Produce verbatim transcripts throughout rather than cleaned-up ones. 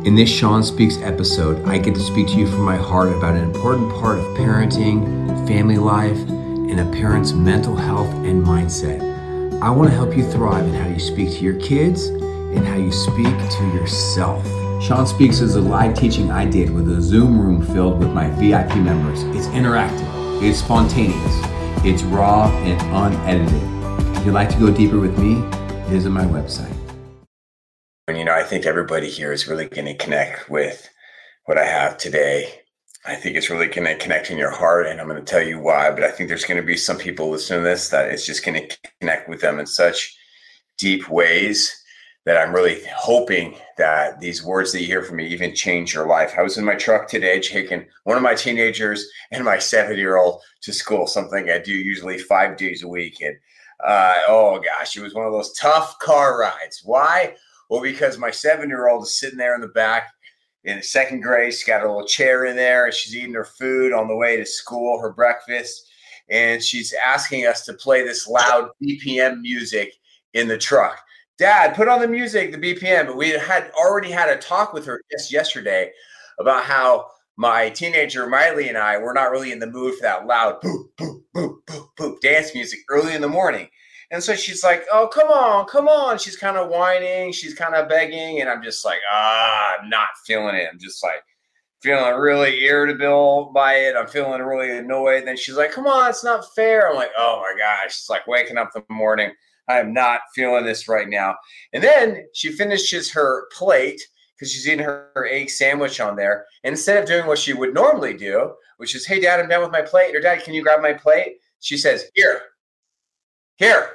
In this Sean Speaks episode, I get to speak to you from my heart about an important part of parenting, family life, and a parent's mental health and mindset. I want to help you thrive in how you speak to your kids and how you speak to yourself. Sean Speaks is a live teaching I did with a Zoom room filled with my V I P members. It's interactive, it's spontaneous, it's raw and unedited. If you'd like to go deeper with me, visit my website. And, you know, I think everybody here is really going to connect with what I have today. I think it's really going to connect in your heart, and I'm going to tell you why. But I think there's going to be some people listening to this that it's just going to connect with them in such deep ways that I'm really hoping that these words that you hear from me even change your life. I was in my truck today taking one of my teenagers and my seven-year-old to school, something I do usually five days a week. And uh, oh, gosh, it was one of those tough car rides. Why? Well, because my seven-year-old is sitting there in the back in second grade. She's got a little chair in there, and she's eating her food on the way to school, her breakfast. And she's asking us to play this loud B P M music in the truck. Dad, put on the music, the B P M. But we had already had a talk with her just yesterday about how my teenager, Miley, and I were not really in the mood for that loud boop, boop, boop, boop, boop dance music early in the morning. And so she's like, oh, come on, come on. She's kind of whining. She's kind of begging. And I'm just like, ah, I'm not feeling it. I'm just like feeling really irritable by it. I'm feeling really annoyed. And then she's like, come on, it's not fair. I'm like, oh, my gosh. It's like waking up in the morning. I am not feeling this right now. And then she finishes her plate because she's eating her, her egg sandwich on there. And instead of doing what she would normally do, which is, hey, Dad, I'm done with my plate. Or, Dad, can you grab my plate? She says, here. Here,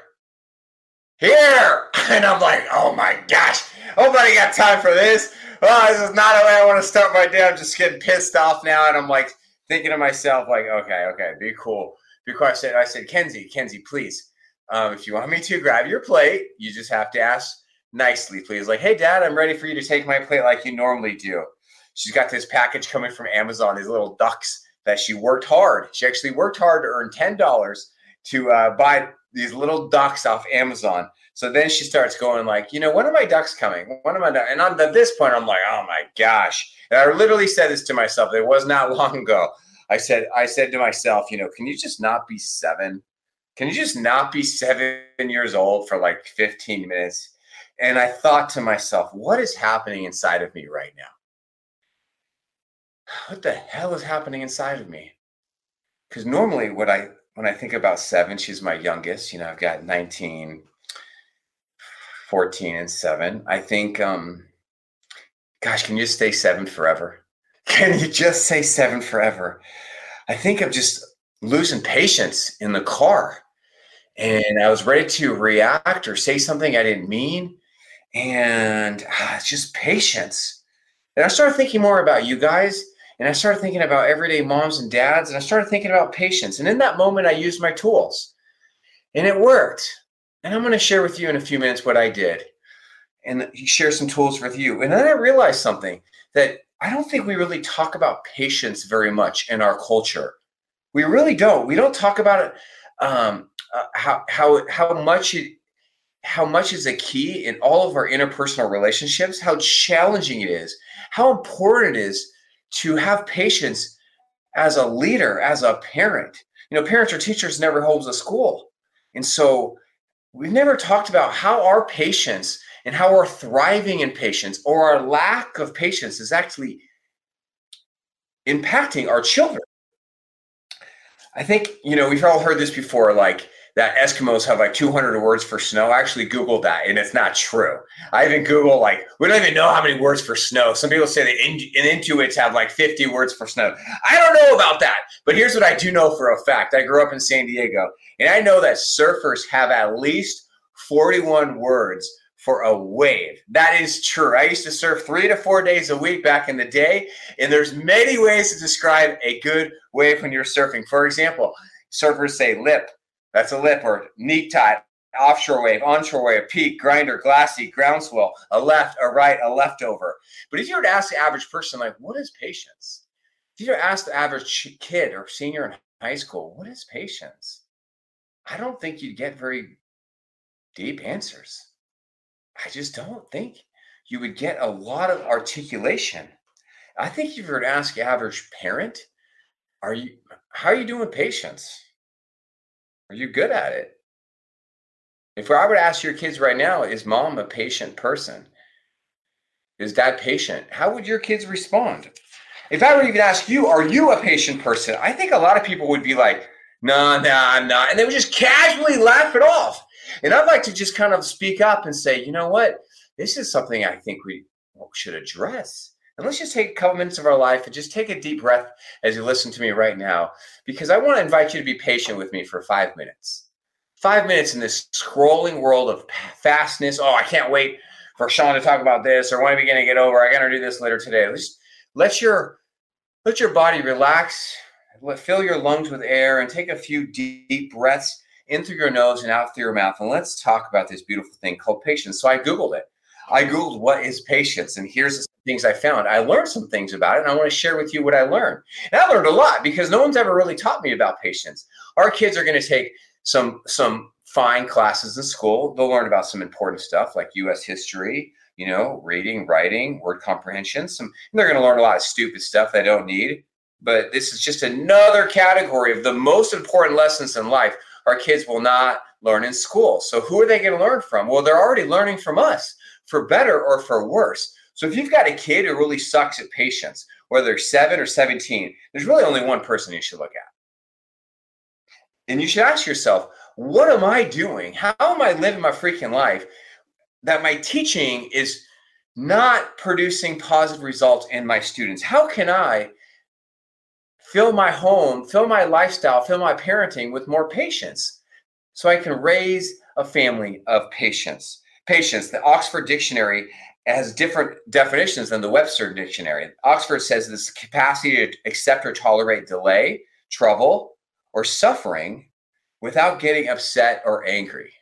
here. And I'm like, oh my gosh, nobody got time for this. Oh, this is not the way I want to start my day. I'm just getting pissed off now. And I'm like thinking to myself, like, okay, okay, be cool. Because I said, I said, Kenzie, Kenzie, please, um, if you want me to grab your plate, you just have to ask nicely, please. Like, hey, Dad, I'm ready for you to take my plate like you normally do. She's got this package coming from Amazon, these little ducks that she worked hard. She actually worked hard to earn ten dollars to uh, buy these little ducks off Amazon. So then she starts going like, you know, when are my ducks coming? When am I? And I'm, at this point, I'm like, oh my gosh. And I literally said this to myself. It was not long ago. I said, I said to myself, you know, can you just not be seven? Can you just not be seven years old for like fifteen minutes? And I thought to myself, what is happening inside of me right now? What the hell is happening inside of me? Because normally what I, when I think about seven, she's my youngest. You know, I've got nineteen, fourteen, and seven. I think, um, gosh, can you just stay seven forever? Can you just say seven forever? I think I'm just losing patience in the car. And I was ready to react or say something I didn't mean. And ah, it's just patience. And I started thinking more about you guys. And I started thinking about everyday moms and dads, and I started thinking about patience. And in that moment, I used my tools, and it worked. And I'm going to share with you in a few minutes what I did and share some tools with you. And then I realized something, that I don't think we really talk about patience very much in our culture. We really don't. We don't talk about it, um, uh, how, how, how much it, how much is a key in all of our interpersonal relationships, how challenging it is, how important it is to have patience as a leader, as a parent. You know, parents or teachers never holds a school. And so we've never talked about how our patience and how our thriving in patience or our lack of patience is actually impacting our children. I think, you know, we've all heard this before, like that Eskimos have like two hundred words for snow. I actually Googled that, and it's not true. I even Googled, like, we don't even know how many words for snow. Some people say that in, in Intuits have like fifty words for snow. I don't know about that, but here's what I do know for a fact. I grew up in San Diego, and I know that surfers have at least forty-one words for a wave. That is true. I used to surf three to four days a week back in the day, and there's many ways to describe a good wave when you're surfing. For example, surfers say lip. That's a lip, or neck tide, offshore wave, onshore wave, peak, grinder, glassy, groundswell, a left, a right, a leftover. But if you were to ask the average person, like, what is patience? If you were to ask the average kid or senior in high school, what is patience? I don't think you'd get very deep answers. I just don't think you would get a lot of articulation. I think if you were to ask the average parent, are you, how are you doing with patience? Are you good at it? If I were to ask your kids right now, is mom a patient person? Is dad patient? How would your kids respond? If I were to even ask you, are you a patient person? I think a lot of people would be like, no, no, I'm not. And they would just casually laugh it off. And I'd like to just kind of speak up and say, you know what? This is something I think we should address. And let's just take a couple minutes of our life and just take a deep breath as you listen to me right now, because I want to invite you to be patient with me for five minutes. Five minutes in this scrolling world of fastness. Oh, I can't wait for Sean to talk about this, or when are we going to get over? I got to do this later today. Let's let your let your body relax. Let, fill your lungs with air and take a few deep, deep breaths in through your nose and out through your mouth. And let's talk about this beautiful thing called patience. So I Googled it. I Googled what is patience, and here's the things I found. I learned some things about it, and I want to share with you what I learned. And I learned a lot because no one's ever really taught me about patience. Our kids are going to take some some fine classes in school. They'll learn about some important stuff like U S history, you know, reading, writing, word comprehension. Some, and they're going to learn a lot of stupid stuff they don't need. But this is just another category of the most important lessons in life our kids will not learn in school. So who are they going to learn from? Well, they're already learning from us, for better or for worse. So if you've got a kid who really sucks at patience, whether they're seven or seventeen, there's really only one person you should look at. And you should ask yourself, what am I doing? How am I living my freaking life that my teaching is not producing positive results in my students? How can I fill my home, fill my lifestyle, fill my parenting with more patience so I can raise a family of patience? Patience, the Oxford Dictionary has different definitions than the Webster Dictionary. Oxford says this capacity to accept or tolerate delay, trouble, or suffering without getting upset or angry.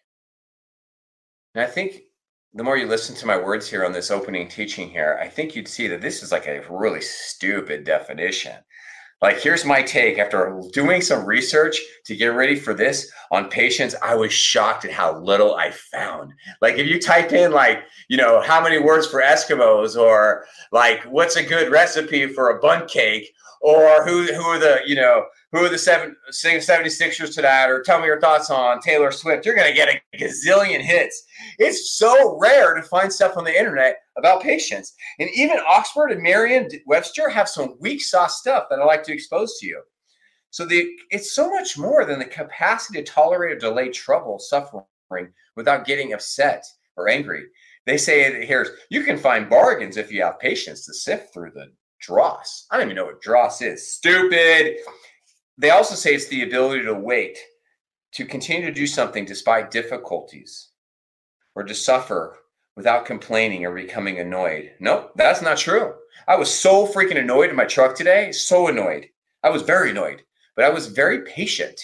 And I think the more you listen to my words here on this opening teaching here, I think you'd see that this is like a really stupid definition. Like, here's my take. After doing some research to get ready for this on patience, I was shocked at how little I found. Like, if you type in, like, you know, how many words for Eskimos, or like, what's a good recipe for a bundt cake, or who who are the, you know, who are the seven, seventy-sixers to that, or tell me your thoughts on Taylor Swift, you're going to get a gazillion hits. It's so rare to find stuff on the internet about patience. And even Oxford and Merriam-Webster have some weak sauce stuff that I like to expose to you. So the it's so much more than the capacity to tolerate or delay trouble, suffering without getting upset or angry. They say here's, you can find bargains if you have patience to sift through the dross. I don't even know what dross is. Stupid. They also say it's the ability to wait, to continue to do something despite difficulties, or to suffer without complaining or becoming annoyed. Nope, that's not true. I was so freaking annoyed in my truck today, so annoyed. I was very annoyed, but I was very patient.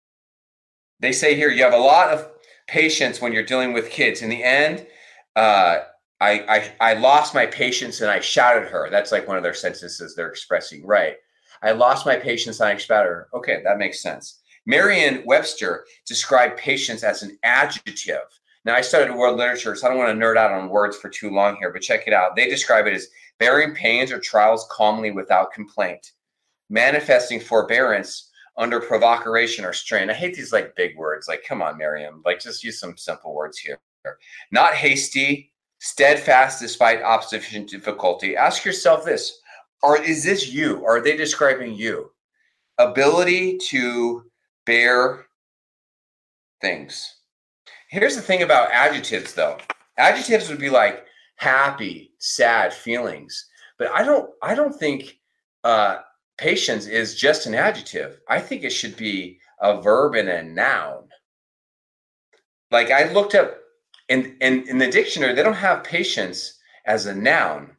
They say here, you have a lot of patience when you're dealing with kids. In the end, uh, I, I, I lost my patience and I shouted at her. That's like one of their sentences they're expressing, right? I lost my patience and I shouted at her. Okay, that makes sense. Merriam-Webster described patience as an adjective. Now, I studied world literature, so I don't want to nerd out on words for too long here, but check it out. They describe it as bearing pains or trials calmly without complaint, manifesting forbearance under provocation or strain. I hate these like big words. Like, come on, Merriam. Like, just use some simple words here. Not hasty, steadfast despite obstacle and difficulty. Ask yourself this. Or is this you? Or are they describing you? Ability to bear things. Here's the thing about adjectives, though. Adjectives would be like happy, sad feelings. But I don't I don't think uh, patience is just an adjective. I think it should be a verb and a noun. Like, I looked up in, in, in the dictionary, they don't have patience as a noun.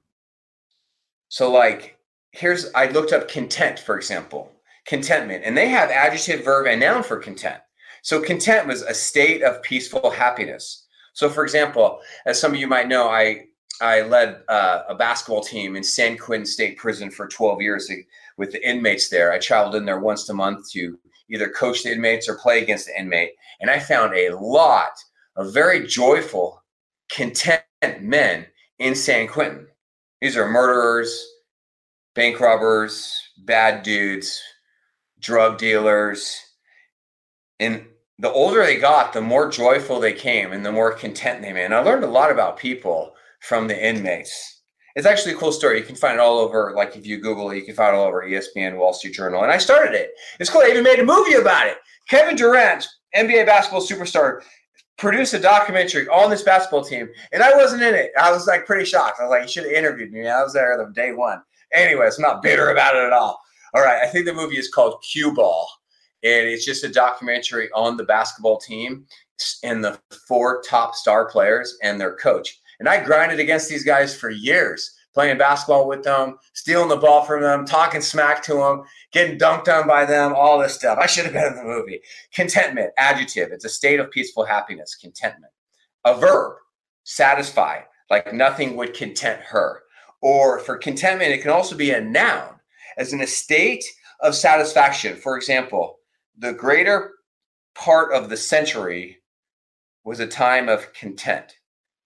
So like, here's, I looked up content, for example, contentment, and they have adjective, verb, and noun for content. So content was a state of peaceful happiness. So for example, as some of you might know, I, I led uh, a basketball team in San Quentin State Prison for twelve years with the inmates there. I traveled in there once a month to either coach the inmates or play against the inmate. And I found a lot of very joyful, content men in San Quentin. These are murderers, bank robbers, bad dudes, drug dealers. And the older they got, the more joyful they came and the more content they made. And I learned a lot about people from the inmates. It's actually a cool story. You can find it all over, like if you Google it, you can find it all over E S P N, Wall Street Journal. And I started it. It's cool. I even made a movie about it. Kevin Durant, N B A basketball superstar, produced a documentary on this basketball team. And I wasn't in it. I was like pretty shocked. I was like, you should have interviewed me. I was there the day one. Anyways, I'm not bitter about it at all. All right. I think the movie is called Cue Ball. And it's just a documentary on the basketball team and the four top star players and their coach. And I grinded against these guys for years, playing basketball with them, stealing the ball from them, talking smack to them, getting dunked on by them, all this stuff. I should have been in the movie. Contentment, adjective. It's a state of peaceful happiness, contentment. A verb, satisfy, like nothing would content her. Or for contentment, it can also be a noun, as in a state of satisfaction. For example, the greater part of the century was a time of content.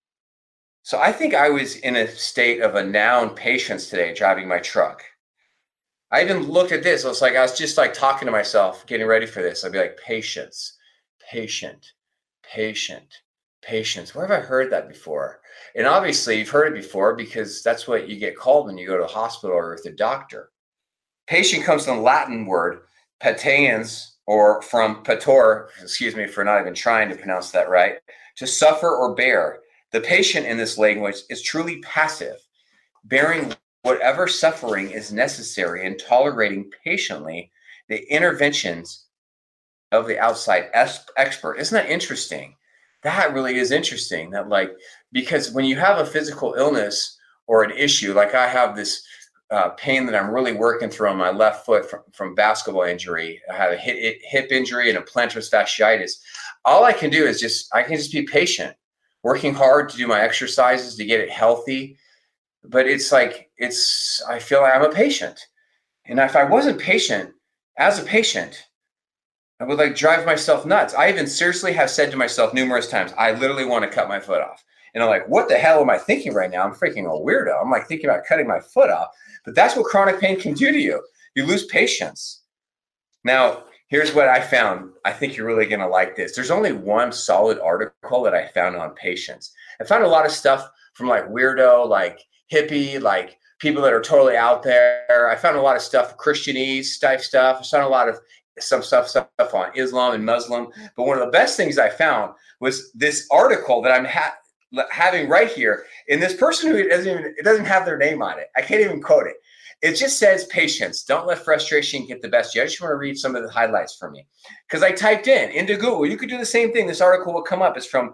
So I think I was in a state of a noun patience today driving my truck. I even looked at this. I was like, I was just like talking to myself, getting ready for this. I'd be like, patience, patient, patient, patience. Where have I heard that before? And obviously you've heard it before because that's what you get called when you go to a hospital or with a doctor. Patient comes from the Latin word patiens, or from pator, excuse me for not even trying to pronounce that right, to suffer or bear. The patient in this language is truly passive, bearing whatever suffering is necessary and tolerating patiently the interventions of the outside expert. Isn't that interesting? That really is interesting. That like, because when you have a physical illness or an issue, like I have this uh, pain that I'm really working through on my left foot from, from basketball injury. I have a hip, hip injury and a plantar fasciitis. All I can do is just, I can just be patient, working hard to do my exercises to get it healthy. But it's like, it's, I feel like I'm a patient. And if I wasn't patient, as a patient, I would like drive myself nuts. I even seriously have said to myself numerous times, I literally want to cut my foot off. And I'm like, what the hell am I thinking right now? I'm freaking a weirdo. I'm like thinking about cutting my foot off. But that's what chronic pain can do to you. You lose patience. Now, here's what I found. I think you're really going to like this. There's only one solid article that I found on patience. I found a lot of stuff from like weirdo, like hippie, like people that are totally out there. I found a lot of stuff, Christianese type stuff. I found a lot of some stuff, stuff on Islam and Muslim. But one of the best things I found was this article that I'm ha- having right here. And this person who doesn't even, it doesn't have their name on it. I can't even quote it. It just says patience. Don't let frustration get the best of you. I just want to read some of the highlights for me. Because I typed in into Google. You could do the same thing. This article will come up. It's from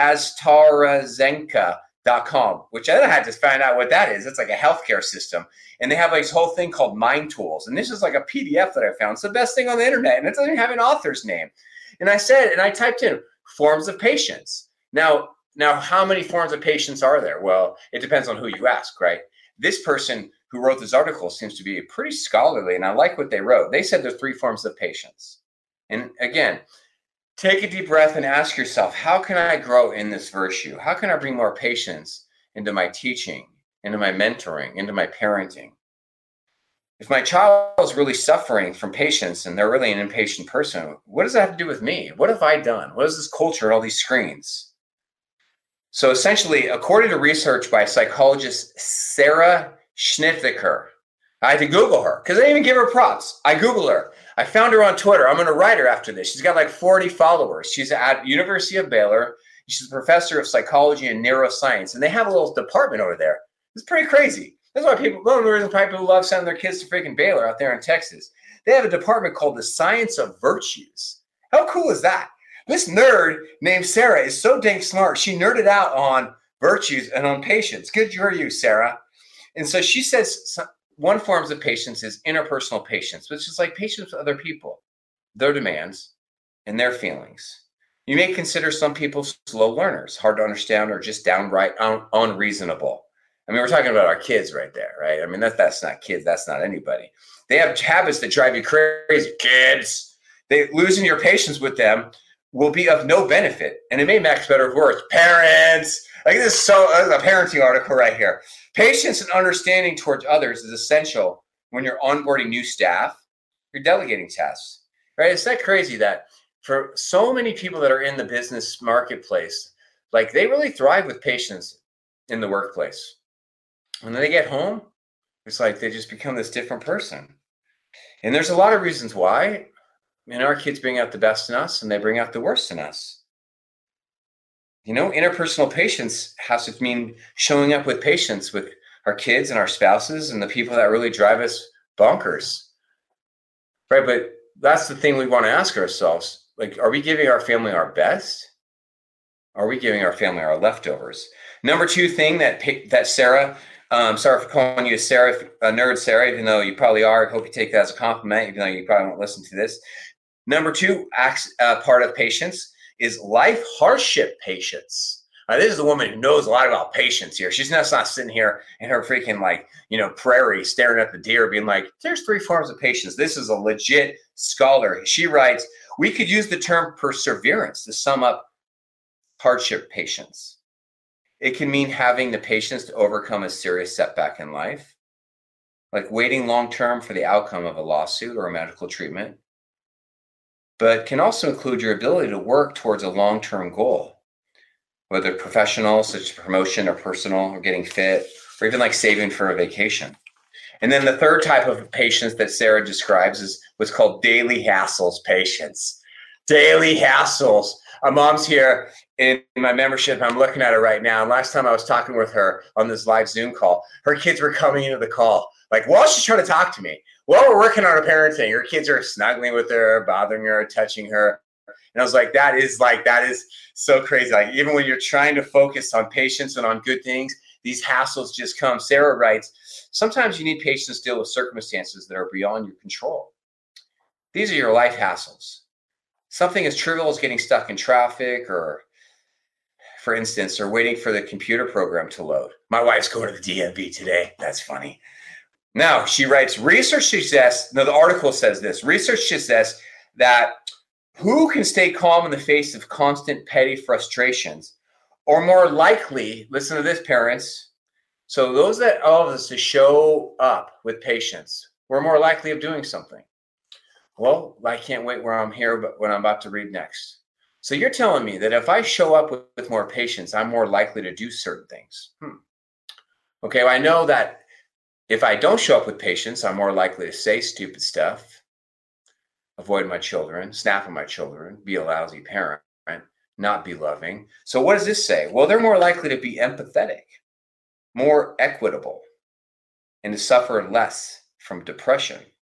AstraZeneca dot com, which I had to find out what that is. It's like a healthcare system. And they have like this whole thing called Mind Tools. And this is like a P D F that I found. It's the best thing on the internet. And it doesn't even have an author's name. And I said, and I typed in forms of patience. Now, now, how many forms of patience are there? Well, it depends on who you ask, right? This person who wrote this article seems to be pretty scholarly, and I like what they wrote. They said there are three forms of patience. And again, take a deep breath and ask yourself, how can I grow in this virtue? How can I bring more patience into my teaching, into my mentoring, into my parenting? If my child is really suffering from patience and they're really an impatient person, what does that have to do with me? What have I done? What is this culture and all these screens? So essentially, according to research by psychologist Sarah Schnitziker, I had to Google her because I didn't even give her props. I Googled her. I found her on Twitter. I'm going to write her after this. She's got like forty followers. She's at University of Baylor. She's a professor of psychology and neuroscience. And they have a little department over there. It's pretty crazy. That's why people, one of the reasons why people love sending their kids to freaking Baylor out there in Texas. They have a department called the Science of Virtues. How cool is that? This nerd named Sarah is so dang smart. She nerded out on virtues and on patience. Good for you, Sarah. And so she says one form of patience is interpersonal patience, which is like patience with other people, their demands, and their feelings. You may consider some people slow learners, hard to understand, or just downright un- unreasonable. I mean, we're talking about our kids right there, right? I mean, that, that's not kids. That's not anybody. They have habits that drive you crazy. Kids, they losing your patience with them will be of no benefit. And it may match better with words. Parents, Like this is so uh, a parenting article right here. Patience and understanding towards others is essential when you're onboarding new staff, you're delegating tasks, right? It's that crazy that for so many people that are in the business marketplace, like they really thrive with patience in the workplace. When they get home, it's like they just become this different person. And there's a lot of reasons why. I mean, our kids bring out the best in us and they bring out the worst in us. You know, interpersonal patience has to mean showing up with patience with our kids and our spouses and the people that really drive us bonkers. Right? But that's the thing we want to ask ourselves. Like, are we giving our family our best? Are we giving our family our leftovers? Number two thing that that Sarah, um, sorry for calling you a Sarah, a nerd Sarah, even though you probably are. I hope you take that as a compliment, even though you probably won't listen to this. Number two acts, uh, part of patience is life hardship patience. Now, this is a woman who knows a lot about patience here. She's not, not sitting here in her freaking, like, you know, prairie staring at the deer being like, there's three forms of patience. This is a legit scholar. She writes, we could use the term perseverance to sum up hardship patience. It can mean having the patience to overcome a serious setback in life, like waiting long-term for the outcome of a lawsuit or a medical treatment, but can also include your ability to work towards a long-term goal, whether professional, such as promotion, or personal, or getting fit, or even like saving for a vacation. And then the third type of patience that Sarah describes is what's called daily hassles patience. Daily hassles. Our mom's here in my membership. I'm looking at her right now. And last time I was talking with her on this live Zoom call, her kids were coming into the call. Like, while she's trying to talk to me, while we're working on her parenting, her kids are snuggling with her, bothering her, touching her. And I was like, that is like, that is so crazy. Like, even when you're trying to focus on patience and on good things, these hassles just come. Sarah writes, sometimes you need patience to deal with circumstances that are beyond your control. These are your life hassles. Something as trivial as getting stuck in traffic, or, for instance, or waiting for the computer program to load. My wife's going to the D M V today. That's funny. Now, she writes, research suggests, no, the article says this, research suggests that who can stay calm in the face of constant petty frustrations are more likely, listen to this, parents, so those that all of us to show up with patience, we're more likely of doing something. Well, I can't wait where I'm here, but what I'm about to read next. So you're telling me that if I show up with, with more patience, I'm more likely to do certain things. Hmm. Okay, well, I know that if I don't show up with patience, I'm more likely to say stupid stuff, avoid my children, snap at my children, be a lousy parent, not be loving. So what does this say? Well, they're more likely to be empathetic, more equitable, and to suffer less from depression.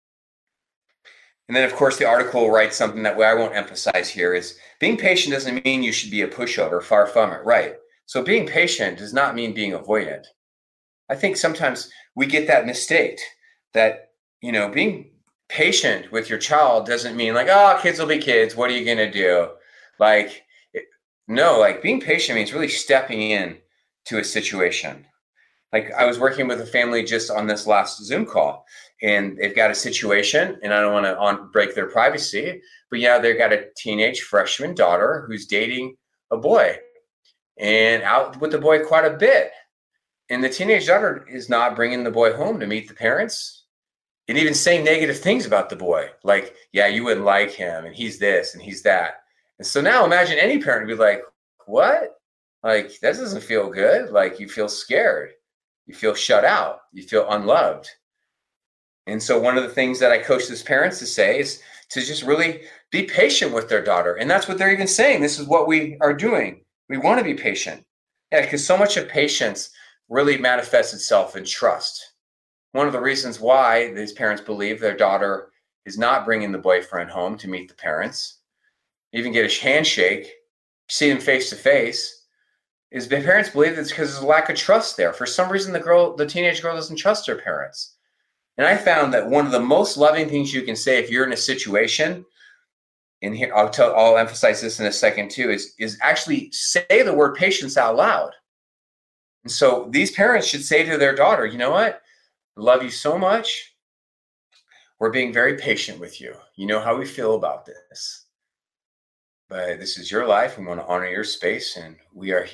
And then, of course, the article writes something that I won't emphasize here is being patient doesn't mean you should be a pushover, far from it, right? So being patient does not mean being avoidant. I think sometimes we get that mistake that, you know, being patient with your child doesn't mean like, oh, kids will be kids. What are you going to do? Like, it, no, like being patient means really stepping in to a situation. Like I was working with a family just on this last Zoom call, and they've got a situation, and I don't want to on, break their privacy, but yeah, they've got a teenage freshman daughter who's dating a boy and out with the boy quite a bit. And the teenage daughter is not bringing the boy home to meet the parents and even saying negative things about the boy. Like, yeah, you wouldn't like him, and he's this and he's that. And so now imagine any parent would be like, what? Like, that doesn't feel good. Like, you feel scared. You feel shut out. You feel unloved. And so one of the things that I coach these parents to say is to just really be patient with their daughter. And that's what they're even saying. This is what we are doing. We want to be patient. Yeah, because so much of patience really manifests itself in trust. One of the reasons why these parents believe their daughter is not bringing the boyfriend home to meet the parents, even get a handshake, see them face to face, is the parents believe it's because there's a lack of trust there. For some reason, the girl, the teenage girl doesn't trust her parents. And I found that one of the most loving things you can say if you're in a situation, and here I'll tell, I'll emphasize this in a second too, is, is actually say the word patience out loud. And so these parents should say to their daughter, you know what? I love you so much. We're being very patient with you. You know how we feel about this. But this is your life. We want to honor your space, and we are here.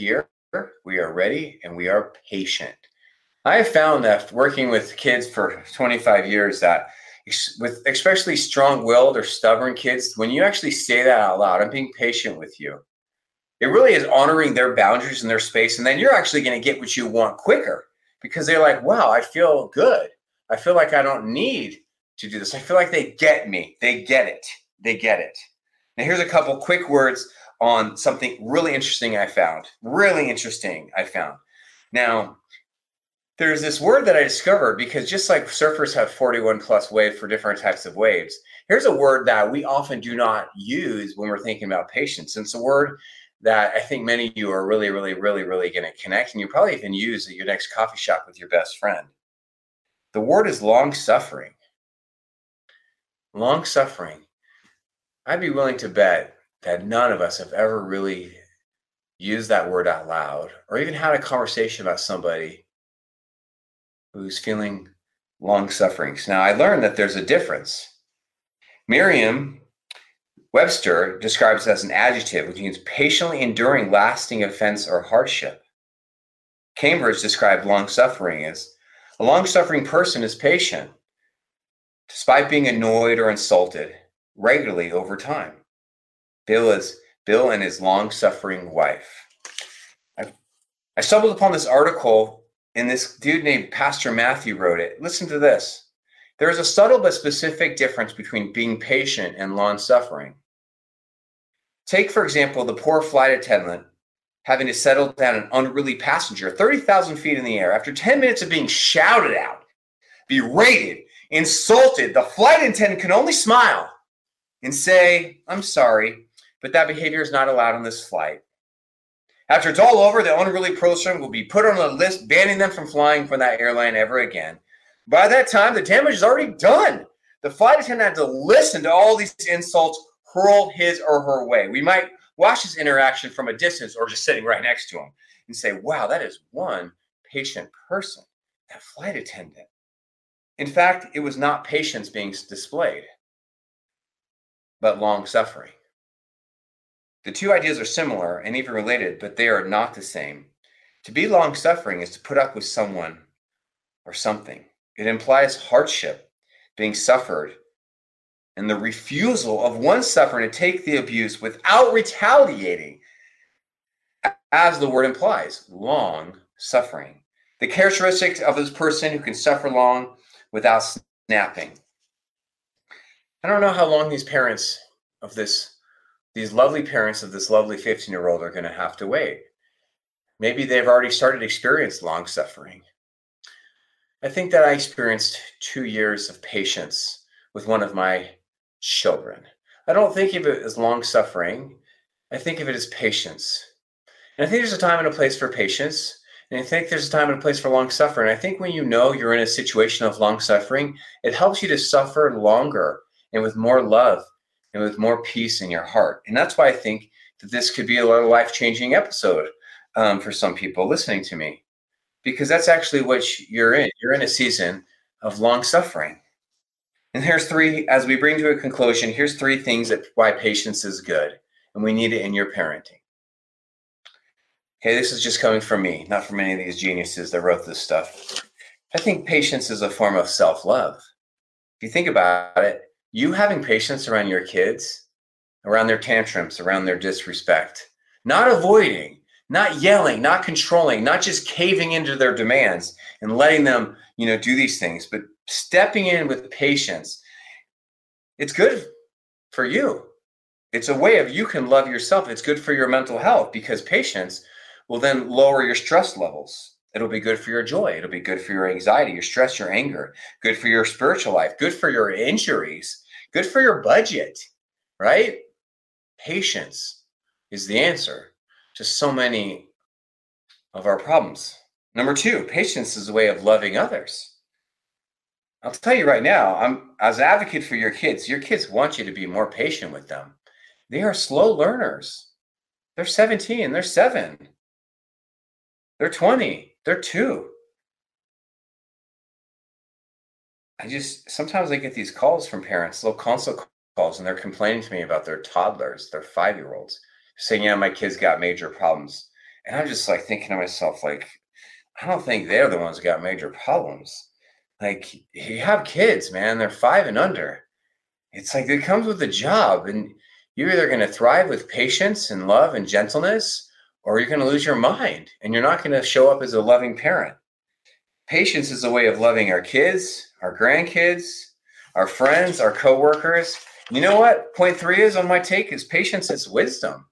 we are ready, and we are patient. I have found that working with kids for twenty-five years that with especially strong-willed or stubborn kids, when you actually say that out loud, I'm being patient with you, it really is honoring their boundaries and their space. And then you're actually going to get what you want quicker because they're like, wow, I feel good. I feel like I don't need to do this. I feel like they get me. They get it. They get it. Now, here's a couple quick words on something really interesting I found. Really interesting I found. Now, there's this word that I discovered because just like surfers have forty-one plus waves for different types of waves, here's a word that we often do not use when we're thinking about patience. And it's a word that I think many of you are really, really, really, really going to connect, and you probably even use at your next coffee shop with your best friend. The word is long suffering. Long suffering. I'd be willing to bet that none of us have ever really used that word out loud or even had a conversation about somebody who's feeling long sufferings. Now, I learned that there's a difference. Merriam-Webster describes it as an adjective, which means patiently enduring lasting offense or hardship. Cambridge described long suffering as a long suffering person is patient, despite being annoyed or insulted regularly over time. Bill is Bill and his long suffering wife. I, I stumbled upon this article. And this dude named Pastor Matthew wrote it. Listen to this. There is a subtle but specific difference between being patient and long suffering. Take, for example, the poor flight attendant having to settle down an unruly passenger thirty thousand feet in the air. After ten minutes of being shouted out, berated, insulted, the flight attendant can only smile and say, I'm sorry, but that behavior is not allowed on this flight. After it's all over, the unruly person will be put on a list banning them from flying for that airline ever again. By that time, the damage is already done. The flight attendant had to listen to all these insults hurled his or her way. We might watch this interaction from a distance or just sitting right next to him and say, wow, that is one patient person, that flight attendant. In fact, it was not patience being displayed, but long suffering. The two ideas are similar and even related, but they are not the same. To be long-suffering is to put up with someone or something. It implies hardship being suffered and the refusal of one sufferer to take the abuse without retaliating, as the word implies, long-suffering. The characteristics of this person who can suffer long without snapping. I don't know how long these parents of this These lovely parents of this lovely fifteen-year-old are going to have to wait. Maybe they've already started to experience long suffering. I think that I experienced two years of patience with one of my children. I don't think of it as long suffering. I think of it as patience. And I think there's a time and a place for patience. And I think there's a time and a place for long suffering. I think when you know you're in a situation of long suffering, it helps you to suffer longer and with more love and with more peace in your heart. And that's why I think that this could be a life-changing episode um, for some people listening to me, because that's actually what you're in. You're in a season of long suffering. And here's three, as we bring to a conclusion, here's three things that why patience is good, and we need it in your parenting. Okay, this is just coming from me, not from any of these geniuses that wrote this stuff. I think patience is a form of self-love. If you think about it, you having patience around your kids, around their tantrums, around their disrespect, not avoiding, not yelling, not controlling, not just caving into their demands and letting them, you know, do these things, but stepping in with patience. It's good for you. It's a way of you can love yourself. It's good for your mental health because patience will then lower your stress levels. It'll be good for your joy. It'll be good for your anxiety, your stress, your anger, good for your spiritual life, good for your injuries, good for your budget, right? Patience is the answer to so many of our problems. Number two, patience is a way of loving others. I'll tell you right now, I'm as an advocate for your kids, your kids want you to be more patient with them. They are slow learners. They're seventeen, they're seven, they're twenty. They're two. I just, sometimes I get these calls from parents, little consult calls, and they're complaining to me about their toddlers, their five-year-olds, saying, yeah, my kids got major problems. And I'm just like thinking to myself, like, I don't think they're the ones who got major problems. Like, you have kids, man, they're five and under. It's like it comes with a job, and you're either going to thrive with patience and love and gentleness, or you're going to lose your mind and you're not going to show up as a loving parent. Patience is a way of loving our kids, our grandkids, our friends, our coworkers. You know what? Point three is on my take is patience is wisdom.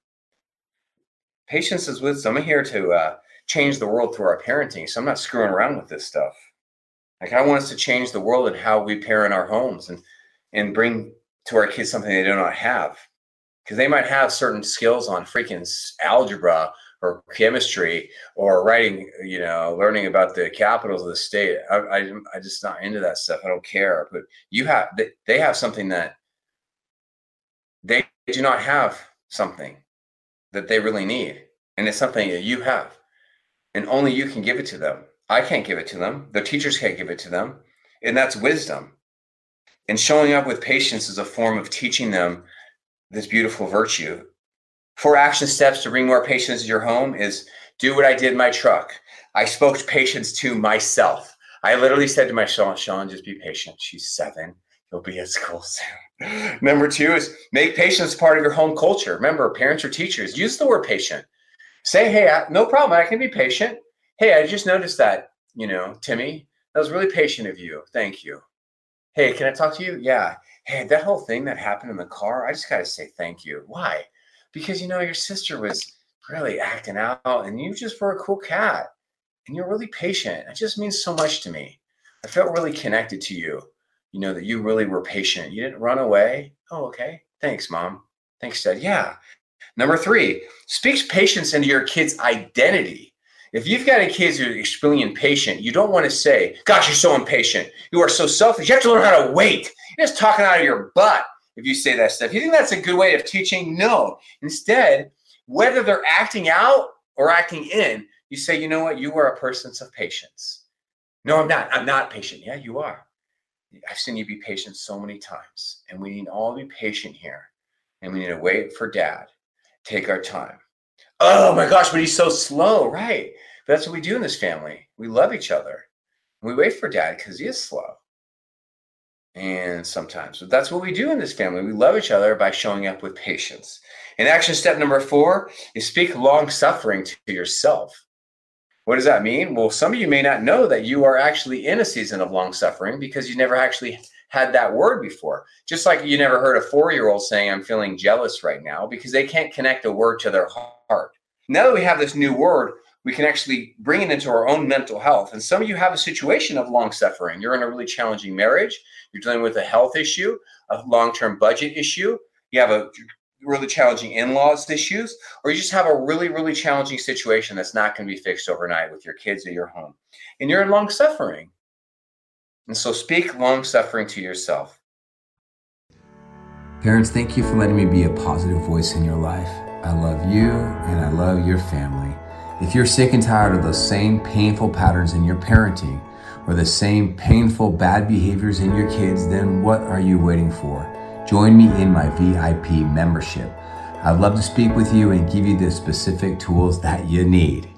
Patience is wisdom. I'm here to uh, change the world through our parenting, so I'm not screwing around with this stuff. Like, I want us to change the world and how we parent our homes and and bring to our kids something they do not have. Because they might have certain skills on freaking algebra or chemistry or writing, you know, learning about the capitals of the state. I, I, I just not into that stuff. I don't care. But you have, they, they have something that they do not have, something that they really need. And it's something that you have. And only you can give it to them. I can't give it to them. The teachers can't give it to them. And that's wisdom. And showing up with patience is a form of teaching them this beautiful virtue. Four action steps to bring more patience to your home is do what I did in my truck. I spoke patience to myself. I literally said to my Sean, Sean, just be patient. She's seven. You'll be at school soon. Number two is make patience part of your home culture. Remember, parents or teachers, use the word patient. Say, hey, I, no problem. I can be patient. Hey, I just noticed that, you know, Timmy, that was really patient of you. Thank you. Hey, can I talk to you? Yeah. Hey, that whole thing that happened in the car, I just got to say thank you. Why? Because, you know, your sister was really acting out and you just were a cool cat and you're really patient. It just means so much to me. I felt really connected to you. You know, that you really were patient. You didn't run away. Oh, okay. Thanks, Mom. Thanks, Dad. Yeah. Number three, speak patience into your kid's identity. If you've got a kid who's extremely impatient, you don't want to say, gosh, you're so impatient. You are so selfish. You have to learn how to wait. You're just talking out of your butt if you say that stuff. You think that's a good way of teaching? No. Instead, whether they're acting out or acting in, you say, you know what? You are a person of patience. No, I'm not. I'm not patient. Yeah, you are. I've seen you be patient so many times. And we need all to be patient here. And we need to wait for Dad. Take our time. Oh my gosh, but he's so slow, right? But that's what we do in this family. We love each other. We wait for Dad because he is slow. And sometimes, but that's what we do in this family. We love each other by showing up with patience. And action step number four is speak long suffering to yourself. What does that mean? Well, some of you may not know that you are actually in a season of long suffering because you never actually had that word before. Just like you never heard a four-year-old saying, I'm feeling jealous right now, because they can't connect a word to their heart. Now that we have this new word, we can actually bring it into our own mental health. And some of you have a situation of long suffering. You're in a really challenging marriage. You're dealing with a health issue, a long-term budget issue. You have a really challenging in-laws issues, or you just have a really, really challenging situation that's not going to be fixed overnight with your kids or your home. And you're in long suffering. And so speak long suffering to yourself. Parents, thank you for letting me be a positive voice in your life. I love you and I love your family. If you're sick and tired of those same painful patterns in your parenting or the same painful bad behaviors in your kids, then what are you waiting for? Join me in my V I P membership. I'd love to speak with you and give you the specific tools that you need.